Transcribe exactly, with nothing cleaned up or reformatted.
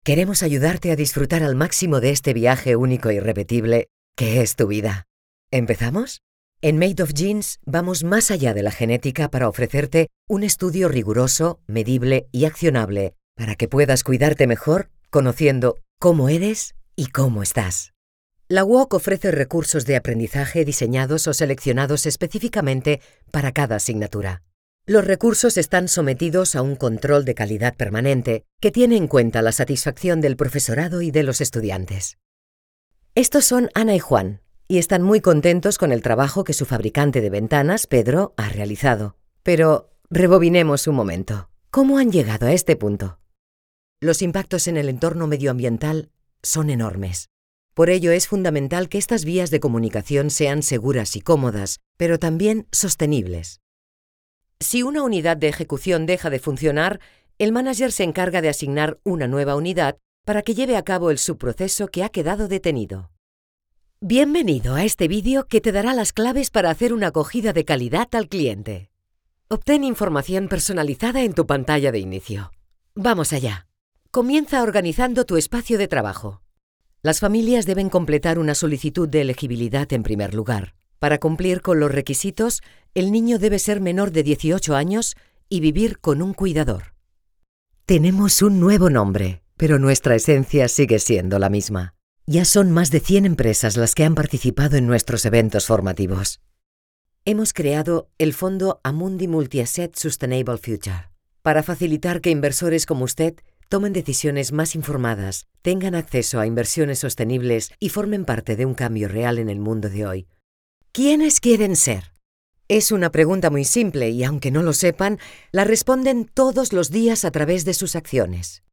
Queremos ayudarte a disfrutar al máximo de este viaje único e irrepetible que es tu vida. ¿Empezamos? En Made of Genes vamos más allá de la genética para ofrecerte un estudio riguroso, medible y accionable para que puedas cuidarte mejor conociendo cómo eres y cómo estás. La W O C ofrece recursos de aprendizaje diseñados o seleccionados específicamente para cada asignatura. Los recursos están sometidos a un control de calidad permanente que tiene en cuenta la satisfacción del profesorado y de los estudiantes. Estos son Ana y Juan, y están muy contentos con el trabajo que su fabricante de ventanas, Pedro, ha realizado. Pero rebobinemos un momento. ¿Cómo han llegado a este punto? Los impactos en el entorno medioambiental son enormes. Por ello es fundamental que estas vías de comunicación sean seguras y cómodas, pero también sostenibles. Si una unidad de ejecución deja de funcionar, el manager se encarga de asignar una nueva unidad para que lleve a cabo el subproceso que ha quedado detenido. Bienvenido a este vídeo que te dará las claves para hacer una acogida de calidad al cliente. Obtén información personalizada en tu pantalla de inicio. Vamos allá. Comienza organizando tu espacio de trabajo. Las familias deben completar una solicitud de elegibilidad en primer lugar. Para cumplir con los requisitos, el niño debe ser menor de dieciocho años y vivir con un cuidador. Tenemos un nuevo nombre, pero nuestra esencia sigue siendo la misma. Ya son más de cien empresas las que han participado en nuestros eventos formativos. Hemos creado el fondo Amundi Multi-Asset Sustainable Future para facilitar que inversores como usted tomen decisiones más informadas, tengan acceso a inversiones sostenibles y formen parte de un cambio real en el mundo de hoy. ¿Quiénes quieren ser? Es una pregunta muy simple y, aunque no lo sepan, la responden todos los días a través de sus acciones.